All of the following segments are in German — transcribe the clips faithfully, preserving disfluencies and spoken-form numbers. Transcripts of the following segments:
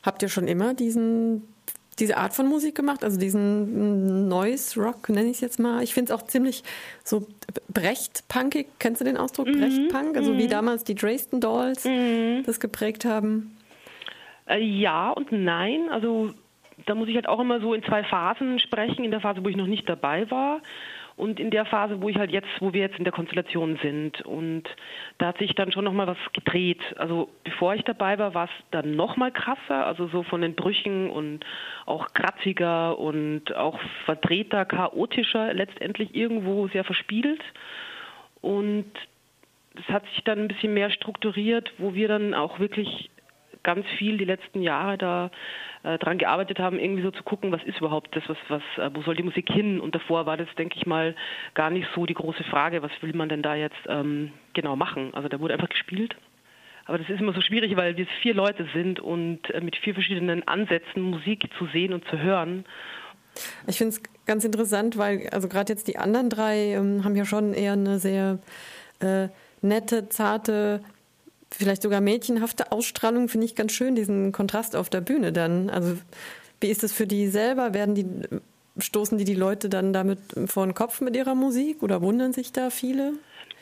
Habt ihr schon immer diesen, diese Art von Musik gemacht? Also diesen Noise Rock, nenne ich es jetzt mal. Ich finde es auch ziemlich so Brecht-punkig. Kennst du den Ausdruck? Mhm. Brecht-Punk? Also mhm. wie damals die Dresden Dolls mhm. das geprägt haben. Äh, ja und nein. Also da muss ich halt auch immer so in zwei Phasen sprechen. In der Phase, wo ich noch nicht dabei war. Und in der Phase, wo ich halt jetzt, wo wir jetzt in der Konstellation sind. Und da hat sich dann schon nochmal was gedreht. Also bevor ich dabei war, war es dann nochmal krasser, also so von den Brüchen und auch kratziger und auch verdrehter, chaotischer, letztendlich irgendwo sehr verspielt. Und das hat sich dann ein bisschen mehr strukturiert, wo wir dann auch wirklich ganz viel die letzten Jahre da äh, dran gearbeitet haben, irgendwie so zu gucken, was ist überhaupt das, was, was, äh, wo soll die Musik hin? Und davor war das, denke ich mal, gar nicht so die große Frage, was will man denn da jetzt ähm, genau machen? Also da wurde einfach gespielt. Aber das ist immer so schwierig, weil wir vier Leute sind und äh, mit vier verschiedenen Ansätzen Musik zu sehen und zu hören. Ich finde es ganz interessant, weil also gerade jetzt die anderen drei ähm, haben ja schon eher eine sehr äh, nette, zarte, vielleicht sogar mädchenhafte Ausstrahlung, finde ich ganz schön, diesen Kontrast auf der Bühne dann. Also wie ist das für die selber? Werden die, stoßen die die Leute dann damit vor den Kopf mit ihrer Musik oder wundern sich da viele?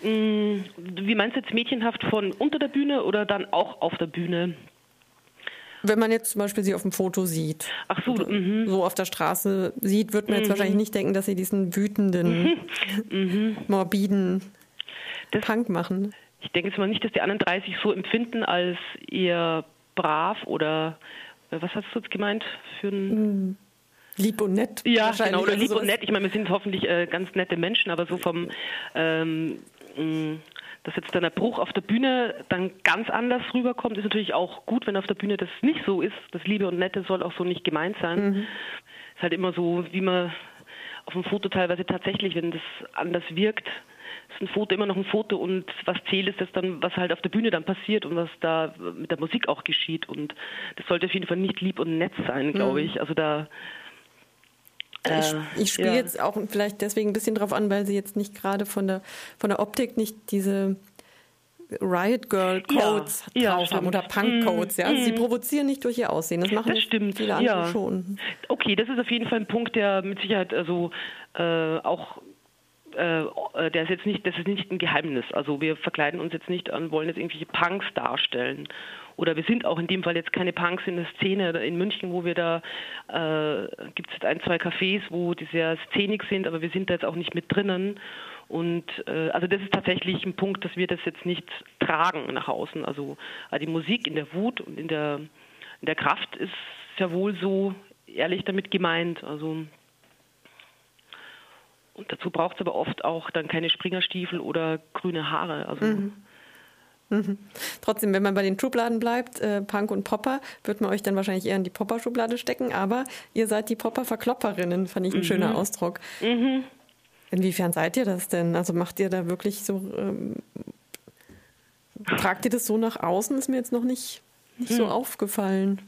Wie meinst du jetzt mädchenhaft von unter der Bühne oder dann auch auf der Bühne? Wenn man jetzt zum Beispiel sie auf dem Foto sieht, Ach so, mhm. so auf der Straße sieht, wird man jetzt mhm. wahrscheinlich nicht denken, dass sie diesen wütenden, mhm. morbiden das Punk machen. Ich denke jetzt mal nicht, dass die anderen drei sich so empfinden als eher brav oder, was hast du jetzt gemeint? Für ein lieb und nett. Ja, genau, oder lieb und nett. Ich meine, wir sind hoffentlich äh, ganz nette Menschen, aber so vom, ähm, mh, dass jetzt dann der Bruch auf der Bühne dann ganz anders rüberkommt, ist natürlich auch gut, wenn auf der Bühne das nicht so ist. Das Liebe und Nette soll auch so nicht gemeint sein. Mhm. Ist halt immer so, wie man auf dem Foto teilweise tatsächlich, wenn das anders wirkt, ist ein Foto immer noch ein Foto und was zählt ist das dann, was halt auf der Bühne dann passiert und was da mit der Musik auch geschieht und das sollte auf jeden Fall nicht lieb und nett sein, glaube ich. Also da äh, ich, ich spiele ja. jetzt auch vielleicht deswegen ein bisschen drauf an, weil sie jetzt nicht gerade von der von der Optik nicht diese Riot Girl Codes ja, drauf ja, haben oder Punk Codes. Ja? Also mm. sie provozieren nicht durch ihr Aussehen. Das machen das stimmt. viele andere ja. schon. Okay, das ist auf jeden Fall ein Punkt, der mit Sicherheit also äh, auch Äh, der ist jetzt nicht, das ist nicht ein Geheimnis. Also wir verkleiden uns jetzt nicht an, wollen jetzt irgendwelche Punks darstellen. Oder wir sind auch in dem Fall jetzt keine Punks in der Szene. In München, wo wir da, äh, gibt es ein, zwei Cafés, wo die sehr szenig sind, aber wir sind da jetzt auch nicht mit drinnen. Und äh, also das ist tatsächlich ein Punkt, dass wir das jetzt nicht tragen nach außen. Also die Musik in der Wut und in der, in der Kraft ist ja wohl so ehrlich damit gemeint. Also und dazu braucht es aber oft auch dann keine Springerstiefel oder grüne Haare. Also mhm. Mhm. Trotzdem, wenn man bei den Schubladen bleibt, äh, Punk und Popper, wird man euch dann wahrscheinlich eher in die Popper-Schublade stecken, aber ihr seid die Popper-Verklopperinnen, fand ich ein mhm. schöner Ausdruck. Mhm. Inwiefern seid ihr das denn? Also macht ihr da wirklich so, ähm, tragt ihr das so nach außen? Ist mir jetzt noch nicht, nicht mhm. so aufgefallen.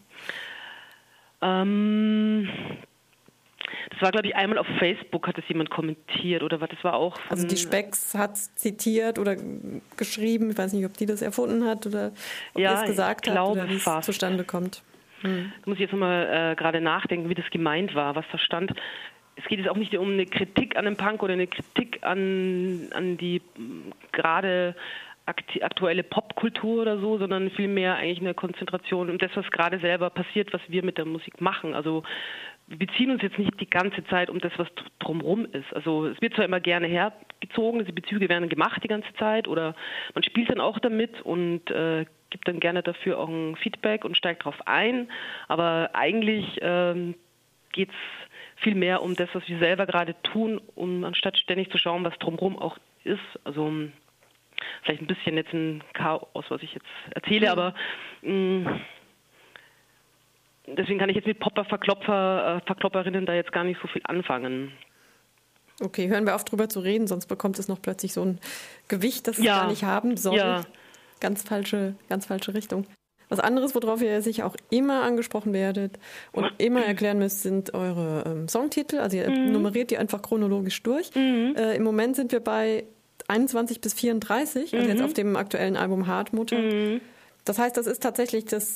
Ähm... Das war, glaube ich, einmal auf Facebook hat es jemand kommentiert oder was, das war auch... Also die Specks hat es zitiert oder geschrieben, ich weiß nicht, ob die das erfunden hat oder ob ja, ihr es gesagt habt oder wie es zustande kommt. Hm. Da muss ich jetzt nochmal äh, gerade nachdenken, wie das gemeint war, was da stand. Es geht jetzt auch nicht um eine Kritik an dem Punk oder eine Kritik an, an die gerade aktuelle Popkultur oder so, sondern vielmehr eigentlich eine Konzentration um das, was gerade selber passiert, was wir mit der Musik machen. Also wir beziehen uns jetzt nicht die ganze Zeit um das, was drumherum ist. Also es wird zwar immer gerne hergezogen, diese Bezüge werden gemacht die ganze Zeit oder man spielt dann auch damit und äh, gibt dann gerne dafür auch ein Feedback und steigt drauf ein, aber eigentlich ähm, geht es viel mehr um das, was wir selber gerade tun, um anstatt ständig zu schauen, was drumherum auch ist. Also vielleicht ein bisschen jetzt ein Chaos, was ich jetzt erzähle, ja. aber mh, deswegen kann ich jetzt mit Popper-Verklopper, äh, Verklopperinnen da jetzt gar nicht so viel anfangen. Okay, hören wir auf, drüber zu reden, sonst bekommt es noch plötzlich so ein Gewicht, das es ja. gar nicht haben soll. Ja. Ganz falsche, ganz falsche Richtung. Was anderes, worauf ihr sicher auch immer angesprochen werdet und immer erklären müsst, sind eure ähm, Songtitel. Also ihr mhm. nummeriert die einfach chronologisch durch. Mhm. Äh, im Moment sind wir bei einundzwanzig bis vierunddreißig, also mhm. jetzt auf dem aktuellen Album Hartmutter. Mhm. Das heißt, das ist tatsächlich das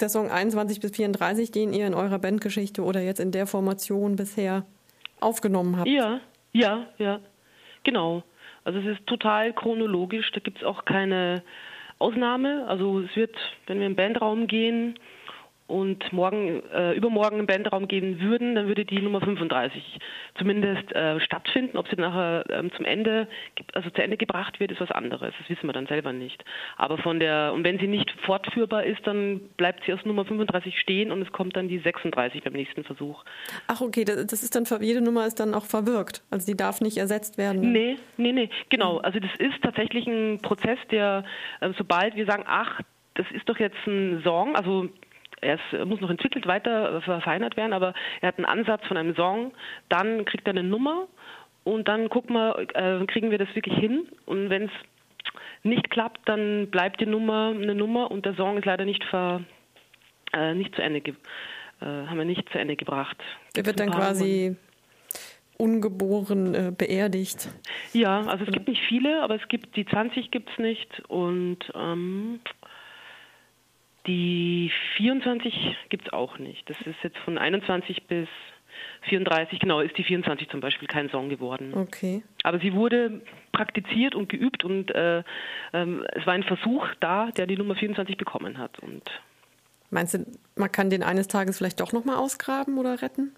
der Song einundzwanzig bis vierunddreißig, den ihr in eurer Bandgeschichte oder jetzt in der Formation bisher aufgenommen habt. Ja, ja, ja, genau. Also es ist total chronologisch, da gibt es auch keine Ausnahme. Also es wird, wenn wir im Bandraum gehen und morgen, äh, übermorgen im Bandraum gehen würden, dann würde die Nummer fünfunddreißig zumindest äh, stattfinden. Ob sie nachher ähm, zum Ende, also zu Ende gebracht wird, ist was anderes. Das wissen wir dann selber nicht. Aber von der, und wenn sie nicht fortführbar ist, dann bleibt sie aus Nummer fünfunddreißig stehen und es kommt dann die sechsunddreißig beim nächsten Versuch. Ach okay, das ist dann, jede Nummer ist dann auch verwirkt. Also die darf nicht ersetzt werden. Nee, nee, nee, genau. Also das ist tatsächlich ein Prozess, der, äh, sobald wir sagen, ach, das ist doch jetzt ein Song, also er ist, muss noch entwickelt, weiter verfeinert werden, aber er hat einen Ansatz von einem Song, dann kriegt er eine Nummer und dann gucken wir, äh, kriegen wir das wirklich hin, und wenn es nicht klappt, dann bleibt die Nummer eine Nummer und der Song ist leider nicht, ver, äh, nicht zu Ende, ge, äh, haben wir nicht zu Ende gebracht. Er wird dann quasi ungeboren äh, beerdigt. Ja, also es gibt nicht viele, aber es gibt, die zwanzig gibt es nicht und ähm, die vierundzwanzig gibt es auch nicht. Das ist jetzt von einundzwanzig bis vierunddreißig, genau, ist die vierundzwanzig zum Beispiel kein Song geworden. Okay. Aber sie wurde praktiziert und geübt und äh, ähm, es war ein Versuch da, der die Nummer vierundzwanzig bekommen hat. Und meinst du, man kann den eines Tages vielleicht doch nochmal ausgraben oder retten?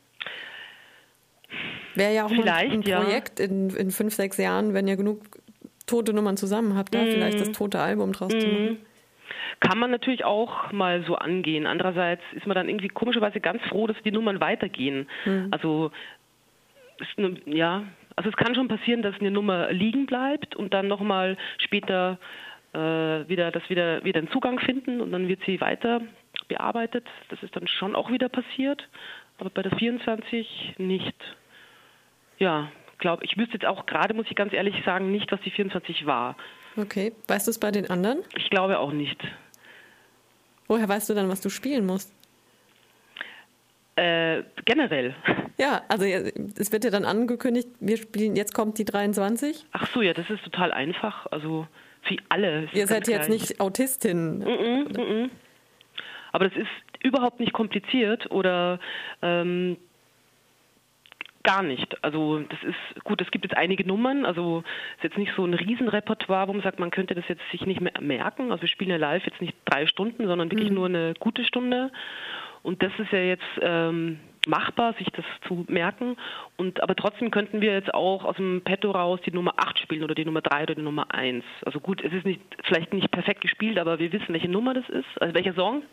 Wäre ja auch vielleicht, mal ein Projekt ja. in, in fünf, sechs Jahren, wenn ihr genug tote Nummern zusammen habt, da mm. vielleicht das tote Album draus mm. zu machen. Kann man natürlich auch mal so angehen. Andererseits ist man dann irgendwie komischerweise ganz froh, dass die Nummern weitergehen. Mhm. Also, eine, ja, also es kann schon passieren, dass eine Nummer liegen bleibt und dann nochmal später äh, wieder, das wieder, wieder einen Zugang finden und dann wird sie weiter bearbeitet. Das ist dann schon auch wieder passiert, aber bei der vierundzwanzig nicht. Ja, glaube ich wüsste jetzt auch gerade, muss ich ganz ehrlich sagen, nicht, was die vierundzwanzig war. Okay, weißt du es bei den anderen? Ich glaube auch nicht. Woher weißt du dann, was du spielen musst? Äh, generell. Ja, also es wird ja dann angekündigt, wir spielen, jetzt kommt die dreiundzwanzig. Ach so, ja, das ist total einfach. Also für alle. Ihr seid jetzt nicht Autistin. Mm -mm, mm -mm. Aber das ist überhaupt nicht kompliziert oder ähm, gar nicht. Also das ist gut, es gibt jetzt einige Nummern, also es ist jetzt nicht so ein Riesenrepertoire, wo man sagt, man könnte das jetzt sich nicht mehr merken. Also wir spielen ja live jetzt nicht drei Stunden, sondern wirklich mhm. nur eine gute Stunde. Und das ist ja jetzt ähm, machbar, sich das zu merken. Und aber trotzdem könnten wir jetzt auch aus dem Petto raus die Nummer acht spielen oder die Nummer drei oder die Nummer eins. Also gut, es ist nicht vielleicht nicht perfekt gespielt, aber wir wissen, welche Nummer das ist, also welcher Song.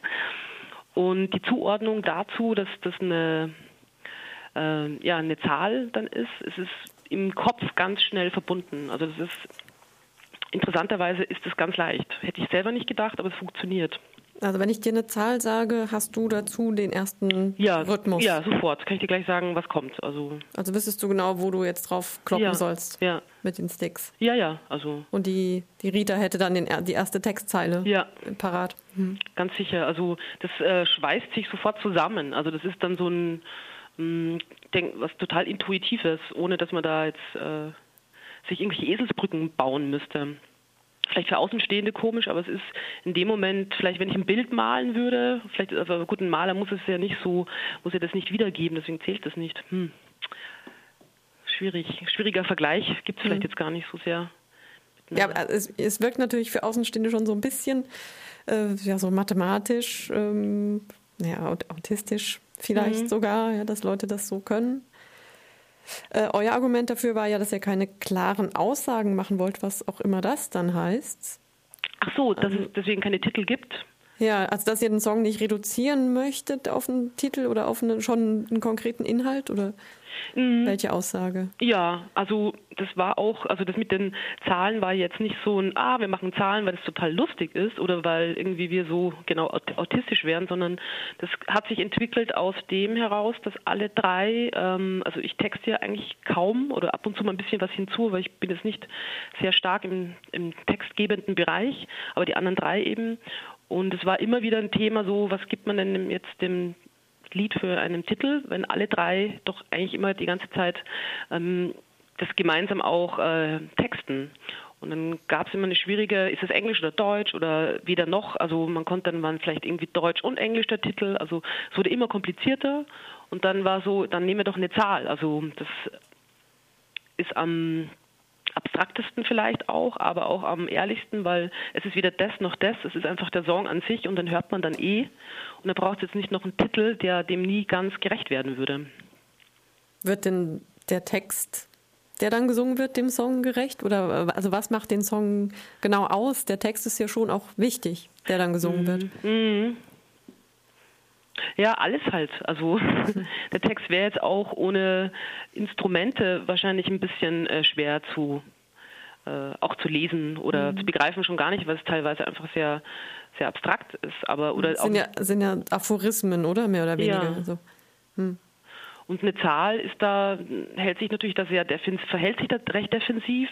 Und die Zuordnung dazu, dass das eine Äh, ja, eine Zahl dann ist, es ist im Kopf ganz schnell verbunden. Also das ist, interessanterweise ist es ganz leicht. Hätte ich selber nicht gedacht, aber es funktioniert. Also wenn ich dir eine Zahl sage, hast du dazu den ersten ja, Rhythmus? Ja, sofort. Kann ich dir gleich sagen, was kommt. Also, also wüsstest du genau, wo du jetzt drauf kloppen ja, sollst ja. mit den Sticks? Ja, ja. Also und die, die Rita hätte dann den, die erste Textzeile ja. parat? Hm. Ganz sicher. Also das äh, schweißt sich sofort zusammen. Also das ist dann so ein Denk, was total Intuitives, ohne dass man da jetzt äh, sich irgendwelche Eselsbrücken bauen müsste. Vielleicht für Außenstehende komisch, aber es ist in dem Moment, vielleicht wenn ich ein Bild malen würde, vielleicht, also gut, ein Maler muss es ja nicht so, muss ja das nicht wiedergeben, deswegen zählt das nicht. Hm. Schwierig, schwieriger Vergleich gibt es vielleicht hm. jetzt gar nicht so sehr. Ja, es, es wirkt natürlich für Außenstehende schon so ein bisschen, äh, ja, so mathematisch, ähm, ja, autistisch vielleicht mhm. sogar, ja, dass Leute das so können. Äh, euer Argument dafür war ja, dass ihr keine klaren Aussagen machen wollt, was auch immer das dann heißt. Ach so, dass also, es deswegen keine Titel gibt? Ja, also dass ihr den Song nicht reduzieren möchtet auf einen Titel oder auf eine, schon einen konkreten Inhalt oder mhm. welche Aussage? Ja, also das war auch, also das mit den Zahlen war jetzt nicht so ein, ah, wir machen Zahlen, weil das total lustig ist oder weil irgendwie wir so genau autistisch wären, sondern das hat sich entwickelt aus dem heraus, dass alle drei, ähm, also ich texte ja eigentlich kaum oder ab und zu mal ein bisschen was hinzu, weil ich bin jetzt nicht sehr stark im, im textgebenden Bereich, aber die anderen drei eben. Und es war immer wieder ein Thema so, was gibt man denn jetzt dem Lied für einen Titel, wenn alle drei doch eigentlich immer die ganze Zeit ähm, das gemeinsam auch äh, texten. Und dann gab es immer eine schwierige, ist es Englisch oder Deutsch oder weder noch. Also man konnte dann, waren vielleicht irgendwie Deutsch und Englisch der Titel. Also es wurde immer komplizierter. Und dann war so, dann nehmen wir doch eine Zahl. Also das ist am abstraktesten vielleicht auch, aber auch am ehrlichsten, weil es ist weder das noch das. Es ist einfach der Song an sich und dann hört man dann eh. Und da braucht es jetzt nicht noch einen Titel, der dem nie ganz gerecht werden würde. Wird denn der Text, der dann gesungen wird, dem Song gerecht? Oder also was macht den Song genau aus? Der Text ist ja schon auch wichtig, der dann gesungen mhm. wird. Mhm. Ja, alles halt. Also der Text wäre jetzt auch ohne Instrumente wahrscheinlich ein bisschen äh, schwer zu äh, auch zu lesen oder mhm. zu begreifen, schon gar nicht, weil es teilweise einfach sehr sehr abstrakt ist. Aber oder sind, auch, ja, sind ja Aphorismen, oder mehr oder weniger. Ja. Also, hm. Und eine Zahl ist da hält sich natürlich da sehr defensiv, verhält sich da recht defensiv.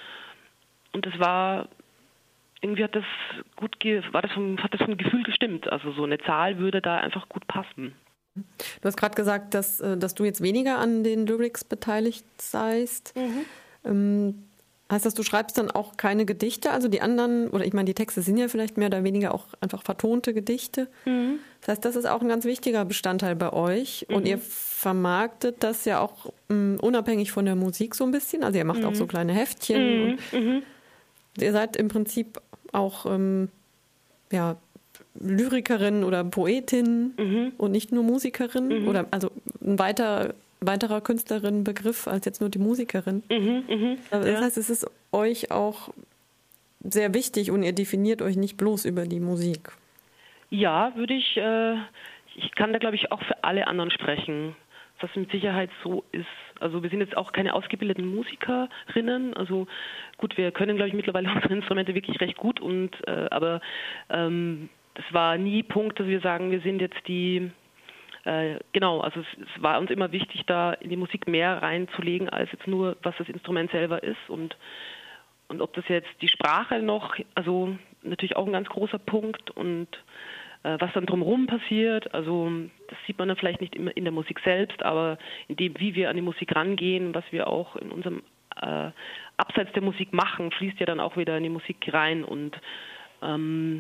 Und das war irgendwie hat das gut ge- war das vom, hat das vom Gefühl gestimmt. Also so eine Zahl würde da einfach gut passen. Du hast gerade gesagt, dass, dass du jetzt weniger an den Lyrics beteiligt seist. Mhm. Ähm, heißt das, du schreibst dann auch keine Gedichte? Also die anderen, oder ich meine, die Texte sind ja vielleicht mehr oder weniger auch einfach vertonte Gedichte. Mhm. Das heißt, das ist auch ein ganz wichtiger Bestandteil bei euch. Mhm. Und ihr vermarktet das ja auch um, unabhängig von der Musik so ein bisschen. Also ihr macht mhm. auch so kleine Heftchen. Mhm. Und mhm. ihr seid im Prinzip auch ähm, ja, Lyrikerin oder Poetin mhm. und nicht nur Musikerin mhm. oder also ein weiter, weiterer Künstlerinnenbegriff als jetzt nur die Musikerin. Mhm. Mhm. Das ja. heißt, es ist euch auch sehr wichtig und ihr definiert euch nicht bloß über die Musik. Ja, würde ich, äh, ich kann da glaube ich auch für alle anderen sprechen, dass das mit Sicherheit so ist. Also wir sind jetzt auch keine ausgebildeten Musikerinnen. Also gut, wir können, glaube ich, mittlerweile unsere Instrumente wirklich recht gut. Und äh, aber ähm, das war nie Punkt, dass wir sagen, wir sind jetzt die, äh, genau, also es, es war uns immer wichtig, da in die Musik mehr reinzulegen, als jetzt nur, was das Instrument selber ist. Und, und ob das jetzt die Sprache noch, also natürlich auch ein ganz großer Punkt und was dann drumherum passiert, also das sieht man dann vielleicht nicht immer in der Musik selbst, aber in dem, wie wir an die Musik rangehen, was wir auch in unserem äh, Abseits der Musik machen, fließt ja dann auch wieder in die Musik rein. Und ähm,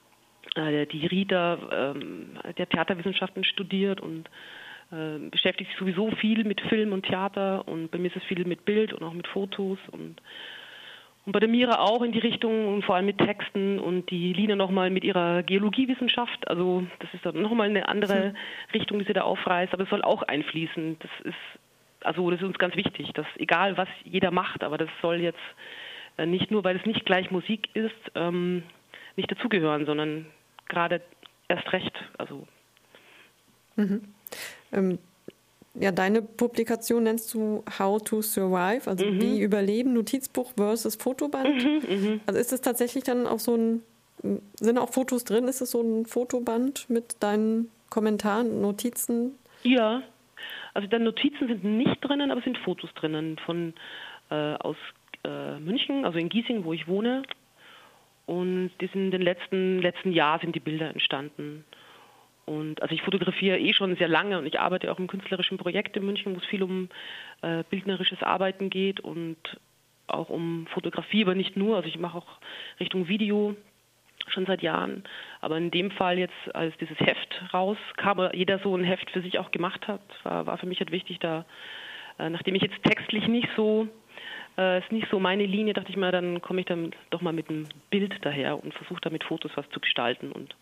äh, die Rita, ähm, der Theaterwissenschaften studiert und äh, beschäftigt sich sowieso viel mit Film und Theater und bei mir ist es viel mit Bild und auch mit Fotos und Und bei der Mira auch in die Richtung und vor allem mit Texten und die Lina nochmal mit ihrer Geologiewissenschaft. Also das ist dann nochmal eine andere mhm. Richtung, die sie da aufreißt, aber es soll auch einfließen. Das ist, also das ist uns ganz wichtig, dass egal was jeder macht, aber das soll jetzt nicht nur, weil es nicht gleich Musik ist, ähm, nicht dazugehören, sondern gerade erst recht. Also mhm. ähm. Ja, deine Publikation nennst du How to Survive, also mhm. wie überleben, Notizbuch versus Fotoband. Mhm, mh. Also ist es tatsächlich dann auch so ein, sind auch Fotos drin? Ist es so ein Fotoband mit deinen Kommentaren, Notizen? Ja, also deine Notizen sind nicht drinnen, aber es sind Fotos drinnen von äh, aus äh, München, also in Giesing, wo ich wohne. Und die sind in den letzten, letzten Jahr sind die Bilder entstanden. Und also ich fotografiere eh schon sehr lange und ich arbeite auch im künstlerischen Projekt in München, wo es viel um äh, bildnerisches Arbeiten geht und auch um Fotografie, aber nicht nur. Also ich mache auch Richtung Video schon seit Jahren. Aber in dem Fall jetzt, als dieses Heft rauskam, jeder so ein Heft für sich auch gemacht hat, war, war für mich halt wichtig, da, äh, nachdem ich jetzt textlich nicht so, äh, ist nicht so meine Linie, dachte ich mal, dann komme ich dann doch mal mit einem Bild daher und versuche da mit Fotos was zu gestalten und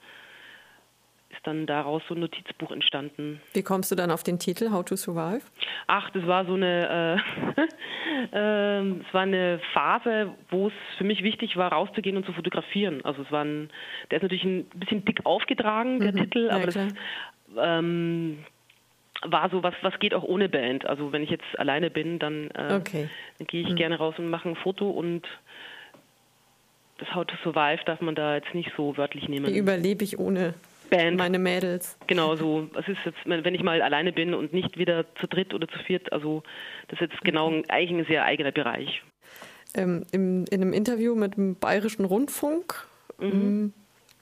dann daraus so ein Notizbuch entstanden. Wie kommst du dann auf den Titel How to Survive? Ach, das war so eine, äh, äh, es war eine Phase, wo es für mich wichtig war, rauszugehen und zu fotografieren. Also es war ein, der ist natürlich ein bisschen dick aufgetragen, der mhm, Titel, aber ja, das ähm, war so, was, was geht auch ohne Band. Also wenn ich jetzt alleine bin, dann, äh, okay. dann gehe ich mhm. gerne raus und mache ein Foto und das How to Survive darf man da jetzt nicht so wörtlich nehmen. Wie überlebe ich ohne Band. Meine Mädels. Genau so. Es ist jetzt, wenn ich mal alleine bin und nicht wieder zu dritt oder zu viert, also das ist jetzt genau ein, eigentlich ein sehr eigener Bereich. Ähm, im, in einem Interview mit dem Bayerischen Rundfunk mhm. ähm,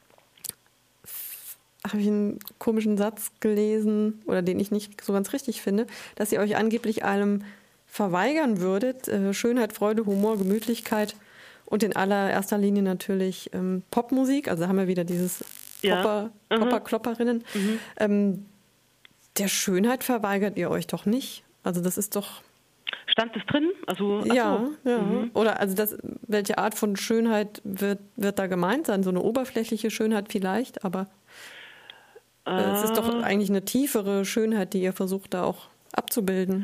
habe ich einen komischen Satz gelesen, oder den ich nicht so ganz richtig finde, dass ihr euch angeblich allem verweigern würdet, äh, Schönheit, Freude, Humor, Gemütlichkeit und in allererster Linie natürlich ähm, Popmusik. Also haben wir wieder dieses Popper, ja. Popper-Klopperinnen. Mhm. Ähm, der Schönheit verweigert ihr euch doch nicht? Also das ist doch... Stand das drin? Also, ach ja, so. ja. Mhm. Oder also das, welche Art von Schönheit wird, wird da gemeint sein? So eine oberflächliche Schönheit vielleicht, aber äh, äh, es ist doch eigentlich eine tiefere Schönheit, die ihr versucht da auch abzubilden.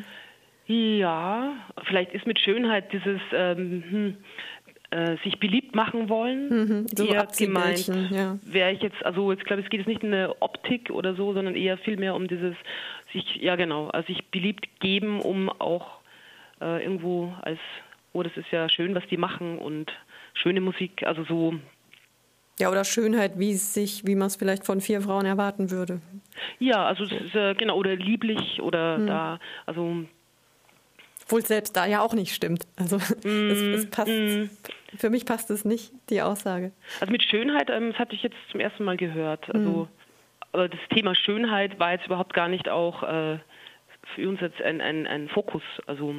Ja, vielleicht ist mit Schönheit dieses ähm, hm, äh, sich beliebt machen wollen Mhm, so eher gemeint. Ja. Wäre ich jetzt, also jetzt glaube ich, es geht jetzt nicht um eine Optik oder so, sondern eher vielmehr um dieses sich, ja genau, also sich beliebt geben, um auch äh, irgendwo als, oh, das ist ja schön, was die machen und schöne Musik, also so. Ja, oder Schönheit, wie es sich, wie man es vielleicht von vier Frauen erwarten würde. Ja, also es ist, äh, genau, oder lieblich oder hm. da, also obwohl es selbst da ja auch nicht stimmt. Also mm, es, es passt, mm. für mich passt es nicht, die Aussage. Also mit Schönheit, ähm, das hatte ich jetzt zum ersten Mal gehört. Also mm. aber das Thema Schönheit war jetzt überhaupt gar nicht auch äh, für uns jetzt ein, ein, ein Fokus. Also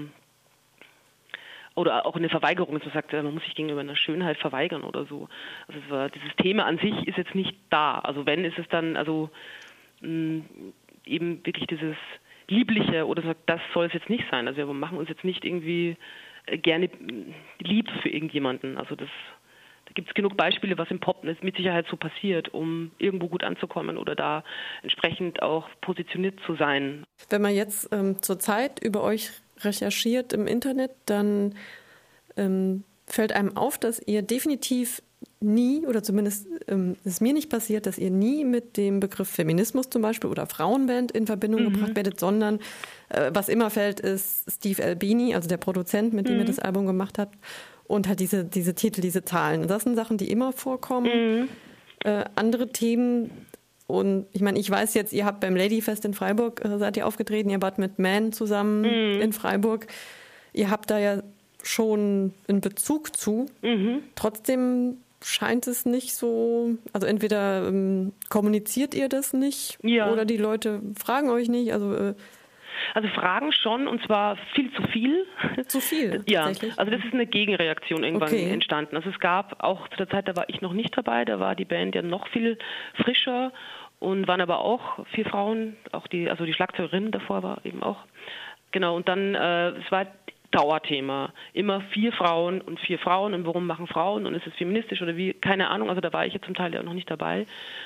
oder auch eine Verweigerung, dass man sagt, man muss sich gegenüber einer Schönheit verweigern oder so. Also es war, dieses Thema an sich ist jetzt nicht da. Also wenn, ist es dann also mh, eben wirklich dieses Liebliche oder sagt, das soll es jetzt nicht sein. Also wir machen uns jetzt nicht irgendwie gerne lieb für irgendjemanden. Also das, da gibt es genug Beispiele, was im Pop mit Sicherheit so passiert, um irgendwo gut anzukommen oder da entsprechend auch positioniert zu sein. Wenn man jetzt ähm, zur Zeit über euch recherchiert im Internet, dann ähm, fällt einem auf, dass ihr definitiv nie, oder zumindest ähm, ist mir nicht passiert, dass ihr nie mit dem Begriff Feminismus zum Beispiel oder Frauenband in Verbindung mhm. gebracht werdet, sondern äh, was immer fällt, ist Steve Albini, also der Produzent, mit dem mhm. ihr das Album gemacht habt, und halt diese, diese Titel, diese Zahlen. Das sind Sachen, die immer vorkommen. Mhm. Äh, andere Themen, und ich meine, ich weiß jetzt, ihr habt beim Ladyfest in Freiburg, äh, seid ihr aufgetreten, ihr wart mit Man zusammen mhm. in Freiburg. Ihr habt da ja schon einen Bezug zu. Mhm. Trotzdem scheint es nicht so, also entweder ähm, kommuniziert ihr das nicht ja. oder die Leute fragen euch nicht. Also, äh, also fragen schon, und zwar viel zu viel. Zu viel? Ja, also das ist eine Gegenreaktion irgendwann okay. entstanden. Also es gab auch zu der Zeit, da war ich noch nicht dabei, da war die Band ja noch viel frischer und waren aber auch vier Frauen, auch die, also die Schlagzeugerin davor war eben auch. Genau, und dann, äh, es war Dauerthema. Immer vier Frauen und vier Frauen und warum machen Frauen und ist es feministisch oder wie, keine Ahnung, also da war ich jetzt zum Teil ja noch nicht dabei.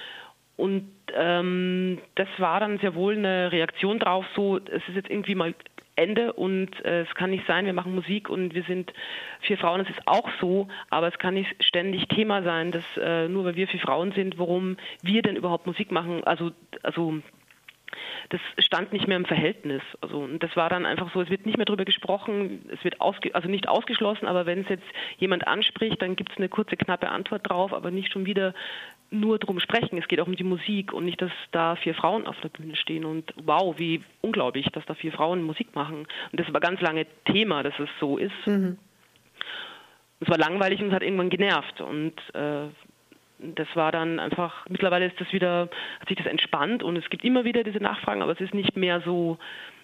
Und ähm, das war dann sehr wohl eine Reaktion drauf, so, es ist jetzt irgendwie mal Ende und äh, es kann nicht sein, wir machen Musik und wir sind vier Frauen, es ist auch so, aber es kann nicht ständig Thema sein, dass äh, nur weil wir vier Frauen sind, warum wir denn überhaupt Musik machen, also, also das stand nicht mehr im Verhältnis. Also und das war dann einfach so, es wird nicht mehr darüber gesprochen, es wird ausge, also nicht ausgeschlossen, aber wenn es jetzt jemand anspricht, dann gibt es eine kurze, knappe Antwort drauf, aber nicht schon wieder nur drum sprechen. Es geht auch um die Musik und nicht, dass da vier Frauen auf der Bühne stehen und wow, wie unglaublich, dass da vier Frauen Musik machen. Und das war ganz lange Thema, dass es so ist. Mhm. Es war langweilig und es hat irgendwann genervt und äh, das war dann einfach, mittlerweile ist das wieder, hat sich das entspannt und es gibt immer wieder diese Nachfragen, aber es ist nicht mehr so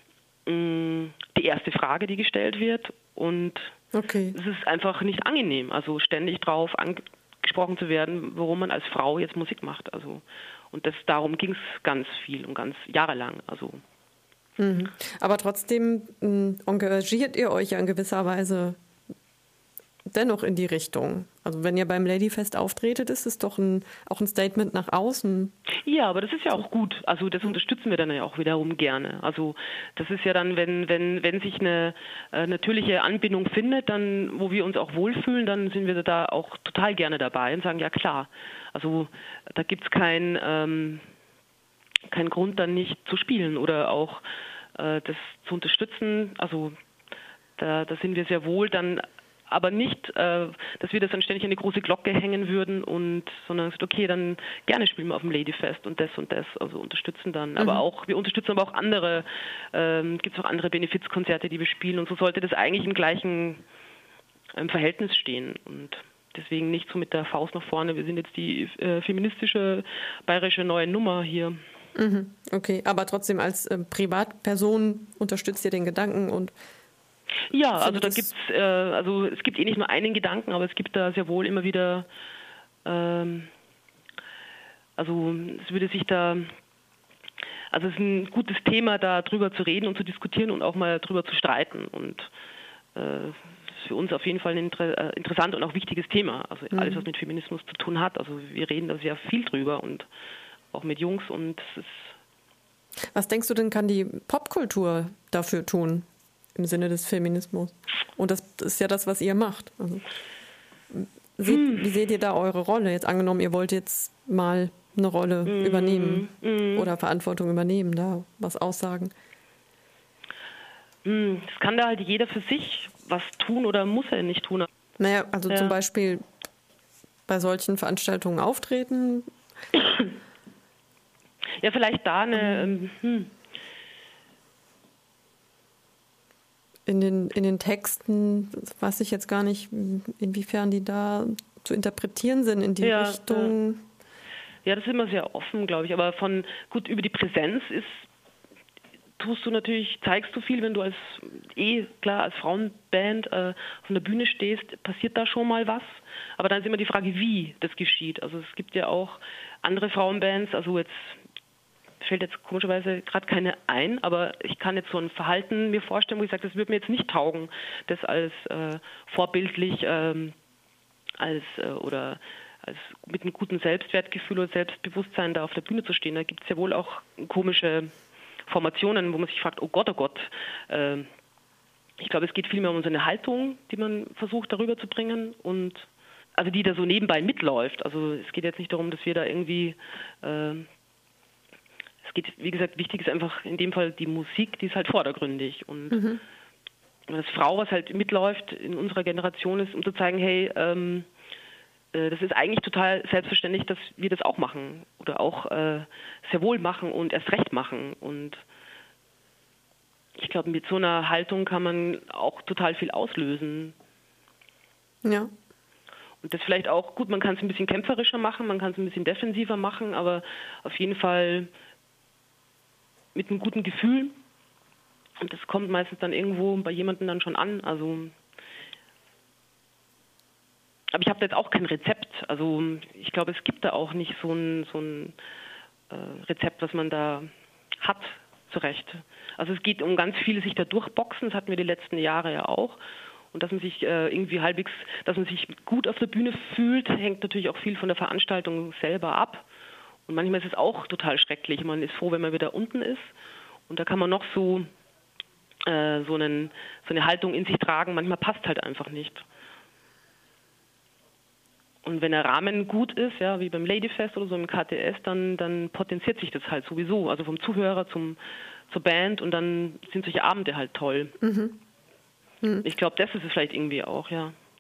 mh, die erste Frage, die gestellt wird und okay. es ist einfach nicht angenehm, also ständig drauf angesprochen zu werden, warum man als Frau jetzt Musik macht. Also und das, darum ging es ganz viel und ganz jahrelang. Also. Mhm. Aber trotzdem mh, engagiert ihr euch ja in gewisser Weise dennoch in die Richtung. Also wenn ihr beim Ladyfest auftretet, ist es doch ein, auch ein Statement nach außen. Ja, aber das ist ja auch gut. Also das unterstützen wir dann ja auch wiederum gerne. Also das ist ja dann, wenn, wenn, wenn sich eine äh, natürliche Anbindung findet, dann, wo wir uns auch wohlfühlen, dann sind wir da auch total gerne dabei und sagen, ja klar. Also da gibt es keinen ähm, keinen Grund, dann nicht zu spielen oder auch äh, das zu unterstützen. Also da, da sind wir sehr wohl dann, aber nicht, äh, dass wir das dann ständig an eine große Glocke hängen würden, und sondern gesagt, okay, dann gerne spielen wir auf dem Ladyfest und das und das, also unterstützen dann. Mhm. Aber auch, wir unterstützen aber auch andere, ähm, gibt es auch andere Benefizkonzerte, die wir spielen, und so sollte das eigentlich im gleichen ähm, Verhältnis stehen und deswegen nicht so mit der Faust nach vorne, wir sind jetzt die äh, feministische bayerische neue Nummer hier. Mhm. Okay, aber trotzdem als äh, Privatperson unterstützt ihr den Gedanken und Ja, also da gibt's, äh, also es gibt eh nicht nur einen Gedanken, aber es gibt da sehr wohl immer wieder, ähm, also es würde sich da, also es ist ein gutes Thema, da drüber zu reden und zu diskutieren und auch mal drüber zu streiten und äh, für uns auf jeden Fall ein inter- äh, interessantes und auch wichtiges Thema, also mhm. alles, was mit Feminismus zu tun hat, also wir reden da sehr viel drüber und auch mit Jungs und es ist. Was denkst du denn, kann die Popkultur dafür tun, im Sinne des Feminismus? Und das ist ja das, was ihr macht. Also, seht, hm. Wie seht ihr da eure Rolle? Jetzt angenommen, ihr wollt jetzt mal eine Rolle mm. übernehmen mm. oder Verantwortung übernehmen, da was aussagen. Es kann da halt jeder für sich was tun oder muss er nicht tun. Naja, also ja. zum Beispiel bei solchen Veranstaltungen auftreten. Ja, vielleicht da eine... Ähm, hm. In den, in den Texten weiß ich jetzt gar nicht, inwiefern die da zu interpretieren sind in die ja, Richtung. Ja. ja, das ist immer sehr offen, glaube ich. Aber von gut über die Präsenz ist, tust du natürlich, zeigst du viel, wenn du als eh klar als Frauenband äh, auf der Bühne stehst, passiert da schon mal was. Aber dann ist immer die Frage, wie das geschieht. Also es gibt ja auch andere Frauenbands, also jetzt fällt jetzt komischerweise gerade keine ein, aber ich kann jetzt so ein Verhalten mir vorstellen, wo ich sage, das würde mir jetzt nicht taugen, das als äh, vorbildlich ähm, als äh, oder als mit einem guten Selbstwertgefühl oder Selbstbewusstsein da auf der Bühne zu stehen. Da gibt es ja wohl auch komische Formationen, wo man sich fragt, oh Gott, oh Gott. Äh, ich glaube, es geht vielmehr um so eine Haltung, die man versucht darüber zu bringen und also die da so nebenbei mitläuft. Also es geht jetzt nicht darum, dass wir da irgendwie äh, Es geht, wie gesagt, wichtig ist einfach in dem Fall die Musik, die ist halt vordergründig. Und mhm. als Frau, was halt mitläuft in unserer Generation ist, um zu zeigen, hey, ähm, äh, das ist eigentlich total selbstverständlich, dass wir das auch machen. Oder auch äh, sehr wohl machen und erst recht machen. Und ich glaube, mit so einer Haltung kann man auch total viel auslösen. Ja. Und das vielleicht auch, gut, man kann es ein bisschen kämpferischer machen, man kann es ein bisschen defensiver machen, aber auf jeden Fall mit einem guten Gefühl. Und das kommt meistens dann irgendwo bei jemandem dann schon an. Also, aber ich habe da jetzt auch kein Rezept. Also ich glaube, es gibt da auch nicht so ein, so ein äh, Rezept, was man da hat, zurecht. Also es geht um ganz viel sich da durchboxen. Das hatten wir die letzten Jahre ja auch. Und dass man sich äh, irgendwie halbwegs, dass man sich gut auf der Bühne fühlt, hängt natürlich auch viel von der Veranstaltung selber ab. Und manchmal ist es auch total schrecklich. Man ist froh, wenn man wieder unten ist. Und da kann man noch so, äh, so, einen, so eine Haltung in sich tragen. Manchmal passt halt einfach nicht. Und wenn der Rahmen gut ist, ja, wie beim Ladyfest oder so im K T S, dann, dann potenziert sich das halt sowieso. Also vom Zuhörer zum, zur Band und dann sind solche Abende halt toll. Mhm. Mhm. Ich glaube, das ist es vielleicht irgendwie auch, ja.